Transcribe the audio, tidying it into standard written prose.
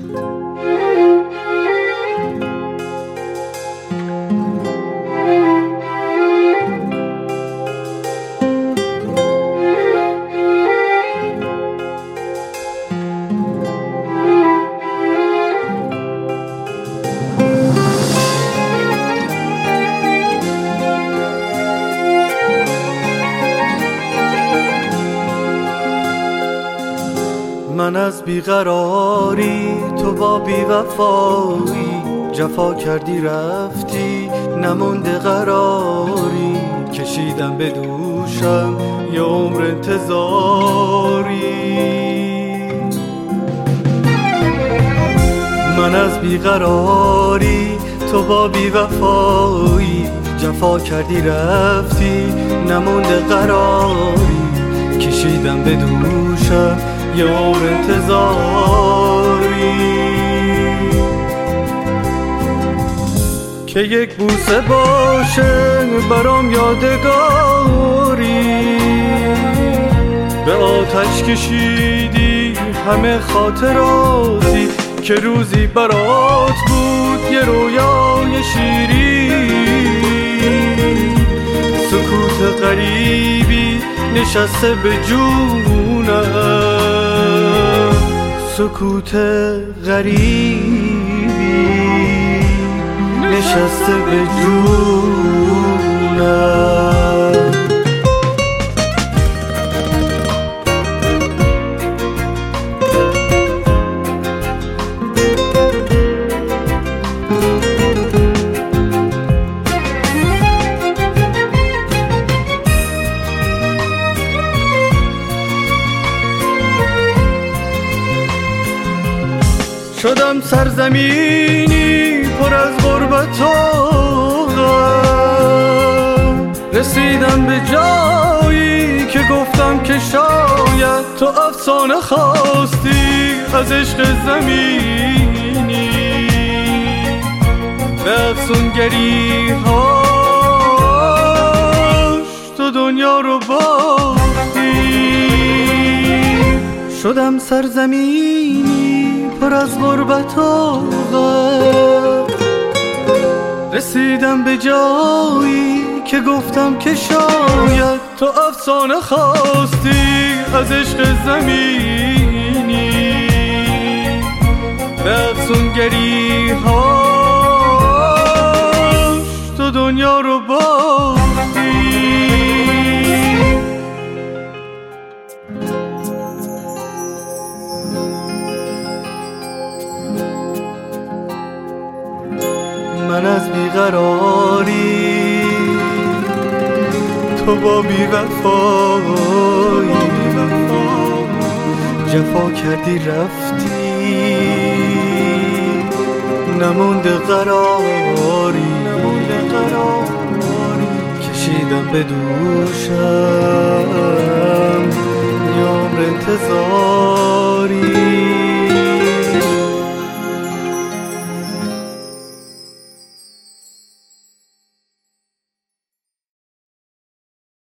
من از بیقراری تو با بیوفایی جفا کردی رفتی نمونده قراری کشیدم به دوشم یه عمر انتظاری من از بیقراری تو با بیوفایی جفا کردی رفتی نمونده قراری کشیدم به دوشم یه عمر انتظاری که یک بوسه باشه برام یادگاری به آتش کشیدی همه خاطراتی که روزی برات بود یه رویای شیرین سکوت غریبی نشسته به جونم سکوت غریبی نشسته به جونم شدم سرزمینی پر از غربت و غم رسیدم به جایی که گفتم که شاید تو افسانه خواستی از عشق زمینی به افسونگری هاش تو دنیا رو باختی شدم سرزمینی پر از غربت و غم رسیدم به جایی که گفتم که شاید تو افسانه خواستی از عشق زمینی به افسونگری هاش تو دنیا رو باختی من از بیقراری تو با بیوفایی جفا کردی رفتی نمونده قراری کشیدم به دوشم یه عمر انتظاری